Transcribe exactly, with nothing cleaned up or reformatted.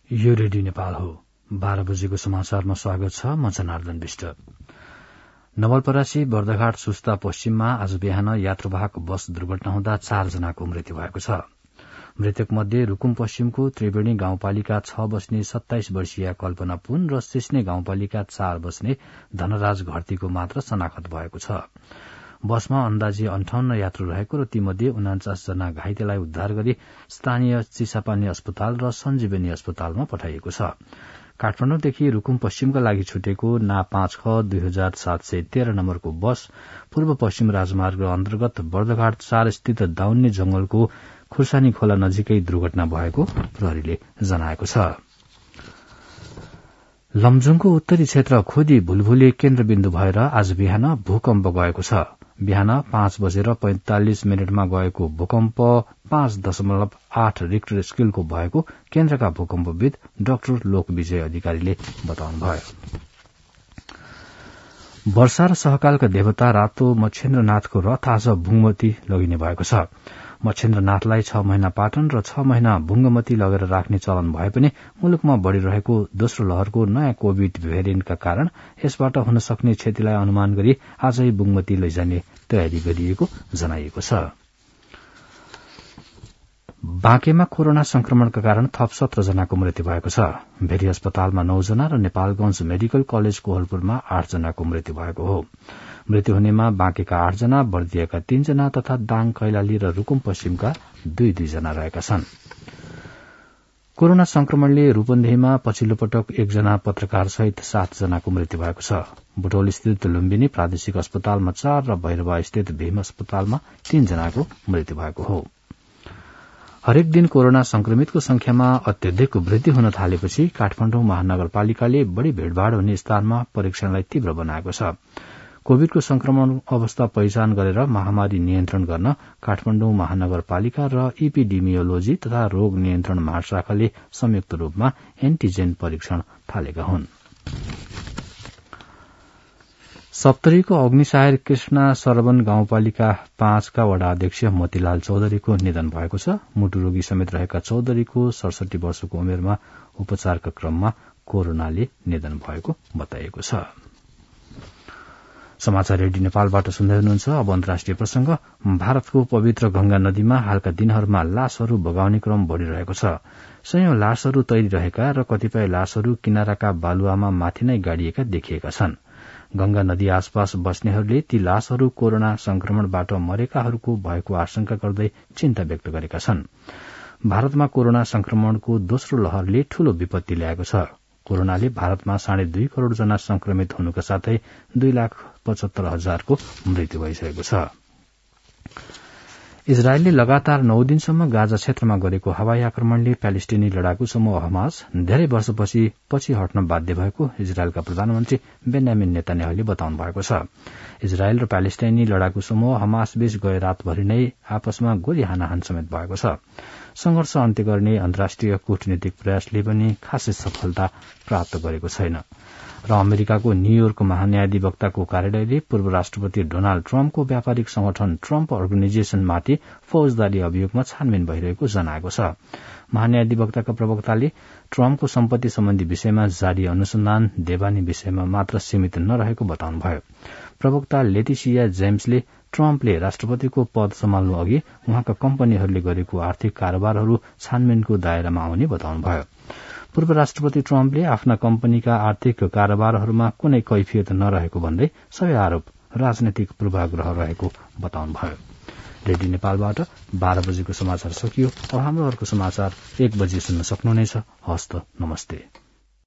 यो रेडियो नेपाल हो। बाह्र बजेको समाचारमा स्वागत छ। म जनार्दन विष्ट। नवलपरासी बर्दघाट सुस्ता पश्चिममा आज बिहान यात्रुवाहक बस दुर्घटना हुँदा चार जनाको मृत्यु भएको छ। मृतक मध्ये रूकुम पश्चिमको त्रिवेणी गाउँपालिका छ बस्ने सत्ताइस वर्षीय कल्पना पुन र सिस्ने गाउँपालिका चार बस्ने धनराज घरतीको मात्र शनाखत भएको छ। बसमा अन्दाजी अन्ठाउन्न यात्रु रहेको र तीमध्ये उनाचास जना घाइतेलाई उद्धार गरी स्थानीय चिसापानी अस्पताल र सञ्जीवनी अस्पतालमा पठाइएको छ। काठमाडौँदेखि रूकुम पश्चिमका लागि छुटेको ना पाँच ख दुई हजार सात सय तेह्र नम्बरको बस पूर्व पश्चिम राजमार्ग अन्तर्गत बर्दघाट चार स्थित दाउन्ने जंगलको खुर्सानी खोला नजिकै दुर्घटना भएको प्रहरीले जनाएको छ। लमजुङको उत्तरी क्षेत्र खोदी भुलभुले केन्द्रबिन्दु भएर आज बिहान भूकम्प गएको छ। बिहान पाँच बजेर पैंतालिस मिनटमा गएको भूकम्प पाँच दशमलव आठ रिक्टर स्केलको भएको केन्द्रका भूकम्पविद डाक्टर लोकविजय अधिकारीले बताउनुभयो। वर्षा र सहकालका देवता रातो मच्छेन्द्रनाथको रथ आज भुङ्गमती लगिने भएको छ। मच्छेन्द्रनाथलाई छ महिना पाटन र छ महिना भुङ्गमती लगेर राख्ने चलन भए पनि मुलुकमा बढ़िरहेको दोस्रो लहरको नयाँ कोविड भेरिएन्टका कारण यसबाट हुन सक्ने क्षतिलाई अनुमान गरी आजै भुङ्गमती लैजाने तयारी गरिएको जनाइएको छ। बाँकेमा कोरोना संक्रमणका कारण थप सत्र जनाको मृत्यु भएको छ। भेरी अस्पतालमा नौ जना र नेपालगंज मेडिकल कलेज कोहलपुरमा आठ जनाको मृत्यु भएको हो। मृत्यु हुनेमा बाँकेका आठ जना, बर्दियाका तीन जना तथा दाङ, कैलाली र रूकुम पश्चिमका दुई दुई जना रहेका छन्। कोरोना संक्रमणले रूपन्देहीमा पछिल्लो पटक एकजना पत्रकार सहित सात जनाको मृत्यु भएको छ। बुटौल स्थित लुम्बिनी प्रादेशिक अस्पतालमा चार र भैरवा स्थित भीम अस्पतालमा तीन जनाको मृत्यु भएको हो। हरेक दिन कोरोना संक्रमितको संख्यामा अत्यधिक वृद्धि हुन थालेपछि काठमाडौँ महानगरपालिकाले बढ़ी भीड़भाड़ हुने स्थानमा परीक्षणलाई तीव्र बनाएको छ। कोविडको संक्रमण अवस्था पहिचान गरेर महामारी नियन्त्रण गर्न काठमाडौँ महानगरपालिका र इपिडेमियोलोजी तथा रोग नियन्त्रण महाशाखाले संयुक्त रूपमा एन्टीजेन परीक्षण थालेका हुन्। सप्तरीको अग्निसायर कृष्णा सरवन गाउँपालिका पाँचका वडा अध्यक्ष मोतीलाल चौधरीको निधन भएको छ। मुटु रोगी समेत रहेका चौधरीको सडसठी वर्षको उमेरमा उपचारका क्रममा कोरोनाले निधन भएको बताइएको छ। समाचार रेडियो नेपालबाट सुन्दै हुनुहुन्छ। अब अन्तर्राष्ट्रिय प्रसंग। भारतको पवित्र गंगा नदीमा हालका दिनहरूमा लाशहरू बगाउने क्रम बढ़िरहेको छ। सयौं लाशहरू तैरिरहेका र कतिपय लाशहरू किनाराका बालुवामा माथि नै गाडिएका देखिएका छन्। गंगा नदी आसपास बस्नेहरूले ती लाशहरू कोरोना संक्रमणबाट मरेकाहरूको भएको आशंका गर्दै चिन्ता व्यक्त गरेका छन्। भारतमा कोरोना संक्रमणको दोस्रो लहरले ठूलो विपत्ति ल्याएको छ। कोरोनाले भारतमा साढे दुई करोड़ जना संक्रमित हुनुका साथै दुई लाख पचहत्तर हजारको मृत्यु भइसकेको छ। इजरायलले लगातार नौ दिनसम्म गाजा क्षेत्रमा गरेको हवाई आक्रमणले प्यालेस्टिनी लडाकु समूह हमास धेरै वर्षपछि पछि हट्न बाध्य भएको इजरायलका प्रधानमन्त्री बेन्यामिन नेतान्याहुले बताउनु भएको छ। इजरायल र प्यालेस्टाइनी लडाकु समूह हमास बीच गए रातभरि नै आपसमा गोली हानाहान समेत भएको छ। संघर्ष अन्त्य गर्ने अन्तर्राष्ट्रिय कूटनीतिक प्रयासले पनि खासै सफलता प्राप्त गरेको छैन र अमेरिकाको न्यूयोर्क महान्यायाधिवक्ताको कार्यालयले पूर्व राष्ट्रपति डोनाल्ड ट्रम्पको व्यापारिक संगठन ट्रम्प अर्गनाइजेशनमाथि फौजदारी अभियोगमा छानबिन भइरहेको जनाएको छ। महान्यायाधिवक्ताका प्रवक्ताले ट्रम्पको सम्पत्ति सम्बन्धी विषयमा जारी अनुसन्धान देवानी विषयमा मात्र सीमित नरहेको बताउनुभयो। प्रवक्ता लेटिसिया जेम्सले ट्रम्पले राष्ट्रपतिको पद सम्हाल्नु अघि उहाँका कम्पनीहरूले गरेको आर्थिक कारोबारहरू छानबिनको दायरामा आउने बताउनुभयो। पूर्व राष्ट्रपति ट्रम्पले आफ्ना कम्पनीका आर्थिक कारोबारहरूमा कुनै कैफियत नरहेको भन्दै सबै आरोप राजनैतिक पूर्वाग्रह रहेको बताउनुभयो। रेडियो नेपालबाट बाह्र बजेको समाचार सकियो। अब हाम्रो अर्को समाचार एक बजे सुन्न सक्नुहुनेछ। हस्त नमस्ते।